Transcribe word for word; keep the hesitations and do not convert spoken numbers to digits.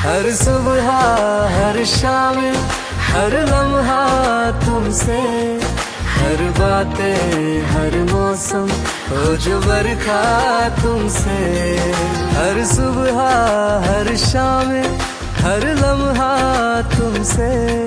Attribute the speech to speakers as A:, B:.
A: हर सुबह हर शाम हर लम्हा तुमसे, हर बातें हर मौसम हो जो बरखा तुमसे। हर सुबह हर शाम हर लम्हा तुमसे।